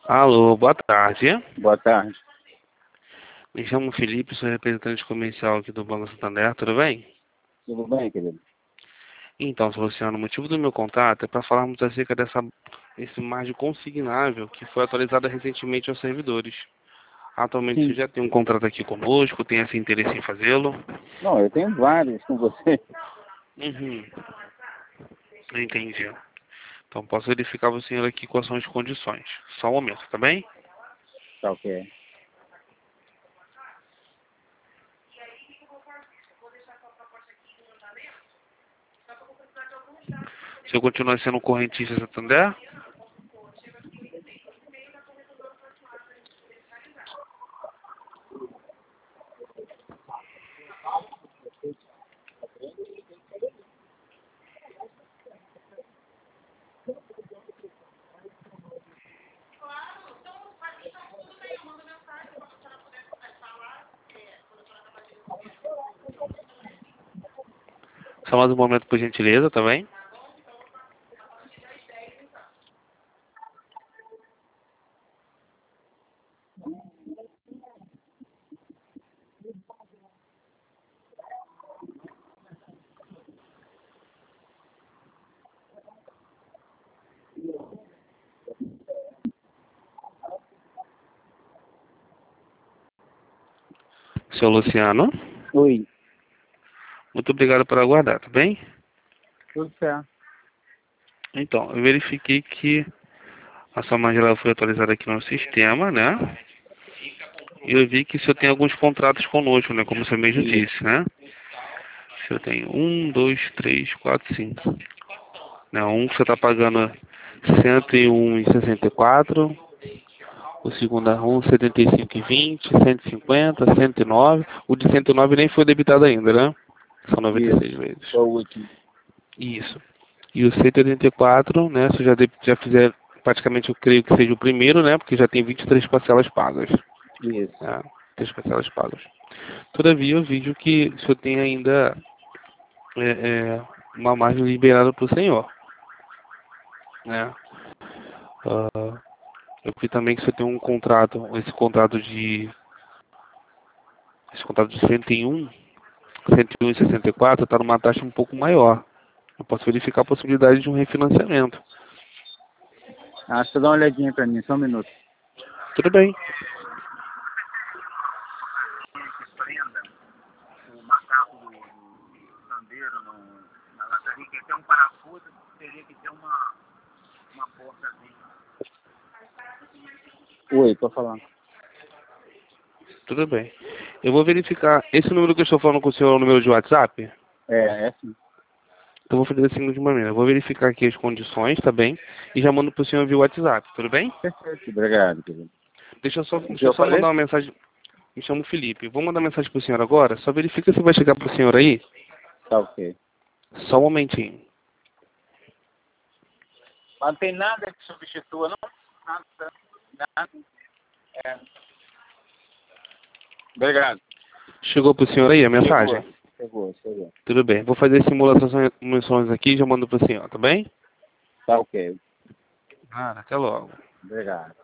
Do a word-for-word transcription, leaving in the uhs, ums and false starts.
Alô, boa tarde. Boa tarde. Me chamo Felipe, sou representante comercial aqui do Banco Santander, tudo bem? Tudo bem, querido? Então, Sr. Luciano, o motivo do meu contato é para falarmos acerca dessa, desse margem consignável que foi atualizada recentemente aos servidores. Atualmente você Sim. já tem um contrato aqui conosco, tem esse interesse em fazê-lo? Não, eu tenho vários com você. Uhum, entendi. Então posso verificar para o senhor aqui quais são as condições. Só um momento, tá bem? Tá ok. O senhor continua sendo correntista Santander? Só mais um momento, por gentileza, tá bem? Senhor Luciano, Oi. muito obrigado por aguardar, tá bem? Tudo certo. Então, eu verifiquei que a sua margem ela foi atualizada aqui no sistema, né? E eu vi que o senhor tem alguns contratos conosco, né? Como você mesmo Isso. disse, né? O senhor tem um, dois, três, quatro, cinco. Né? Um que você está pagando cento e um e sessenta e quatro. O segundo é um, setenta e cinco e vinte, cento e cinquenta, cento e nove. O de cento e nove nem foi debitado ainda, né? São noventa e Isso. seis vezes. Foi o último. Isso. E o cento e oitenta e quatro, né? Se eu já, de, já fizer, praticamente eu creio que seja o primeiro, né? Porque já tem vinte e três parcelas pagas. Isso. Né? três parcelas pagas. Todavia, eu vejo que o senhor tem ainda é, é, uma margem liberada para o senhor. Né? Ah, eu vi também que o senhor tem um contrato, esse contrato de. Esse contrato de cento e um, cento e um e sessenta e quatro está numa taxa um pouco maior. Eu posso verificar a possibilidade de um refinanciamento. Ah, deixa eu dar uma olhadinha pra mim, só um minuto. Tudo bem. Prenda o macaco do, do sandeiro no, na lataria, que tem um parafuso, teria que ter uma, uma portazinha. Oi, tô falando. Tudo bem. Eu vou verificar. Esse número que eu estou falando com o senhor é o número de WhatsApp? É, é sim. Então eu vou fazer assim de maneira. Eu vou verificar aqui as condições, tá bem? E já mando pro senhor via WhatsApp, tudo bem? Perfeito. Obrigado, querido. Deixa eu só, O que deixa eu eu só falei? mandar uma mensagem. Me chamo Felipe. Vou mandar uma mensagem pro senhor agora. Só verifica se vai chegar pro senhor aí. Tá ok. Só um momentinho. Mas não tem nada que substitua, não? Nada. Nada. É. Obrigado. Chegou pro senhor aí a mensagem? Chegou. Chegou, chegou. Tudo bem. Vou fazer simulações aqui e já mando pro senhor, tá bem? Tá ok. Ah, até logo. Obrigado.